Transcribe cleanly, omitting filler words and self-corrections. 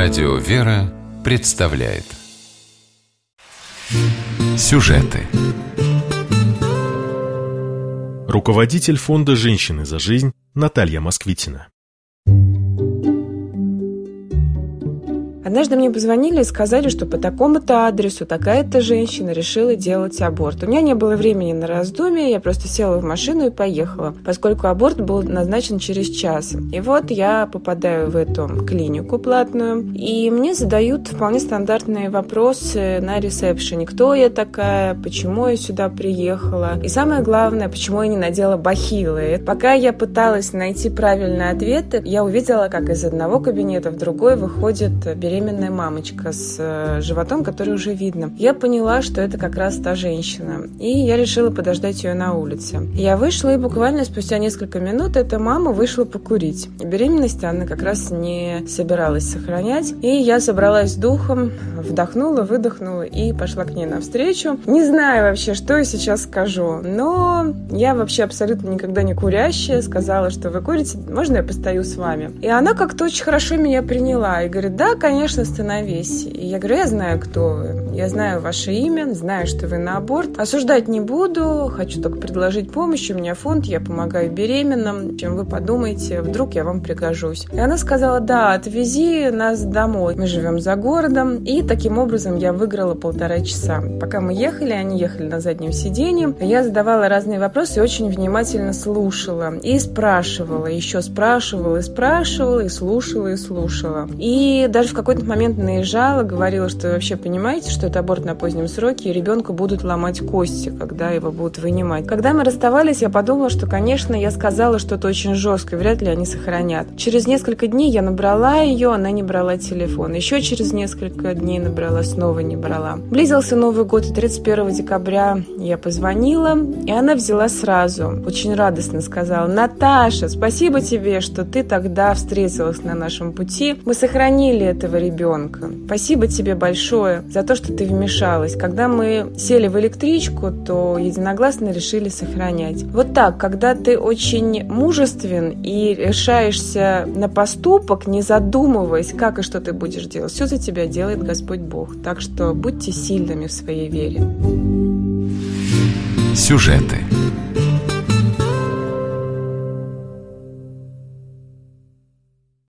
Радио «Вера» представляет сюжеты. Руководитель фонда «Женщины за жизнь» Наталья Москвитина. Однажды мне позвонили и сказали, что по такому-то адресу такая-то женщина решила делать аборт. У меня не было времени на раздумья, я просто села в машину и поехала, поскольку аборт был назначен через час. И вот я попадаю в эту клинику платную, и мне задают вполне стандартные вопросы на ресепшене. Кто я такая, почему я сюда приехала, и самое главное, почему я не надела бахилы. Пока я пыталась найти правильные ответы, я увидела, как из одного кабинета в другой выходит беременная мамочка с животом, который уже видно. Я поняла, что это как раз та женщина. И я решила подождать ее на улице. Я вышла, и буквально спустя несколько минут эта мама вышла покурить. Беременность она как раз не собиралась сохранять. И я собралась с духом, вдохнула, выдохнула и пошла к ней навстречу. Не знаю вообще, что я сейчас скажу, но я вообще абсолютно никогда не курящая. Сказала, что вы курите, можно я постою с вами? И она как-то очень хорошо меня приняла. И говорит, да, конечно, становись. И я говорю, я знаю, кто вы. Я знаю ваше имя, знаю, что вы на аборт. Осуждать не буду, хочу только предложить помощь. У меня фонд, я помогаю беременным. Чем вы подумаете, вдруг я вам пригожусь. И она сказала, да, отвези нас домой. Мы живем за городом. И таким образом я выиграла 1,5 часа. Пока мы ехали, они ехали на заднем сиденье. Я задавала разные вопросы и очень внимательно слушала. И спрашивала, еще спрашивала, и слушала. И даже в какой-то момент наезжала, говорила, что вы вообще понимаете, что это аборт на позднем сроке, и ребенку будут ломать кости, когда его будут вынимать. Когда мы расставались, я подумала, что, конечно, я сказала что-то очень жесткое, вряд ли они сохранят. Через несколько дней я набрала ее, она не брала телефон. Еще через несколько дней набрала, снова не брала. Близился Новый год, и 31 декабря я позвонила, и она взяла сразу. Очень радостно сказала, Наташа, спасибо тебе, что ты тогда встретилась на нашем пути. Мы сохранили этого ребенка. Спасибо тебе большое за то, что ты вмешалась. Когда мы сели в электричку, то единогласно решили сохранять. Вот так, когда ты очень мужествен и решаешься на поступок, не задумываясь, как и что ты будешь делать, все за тебя делает Господь Бог. Так что будьте сильными в своей вере. Сюжеты.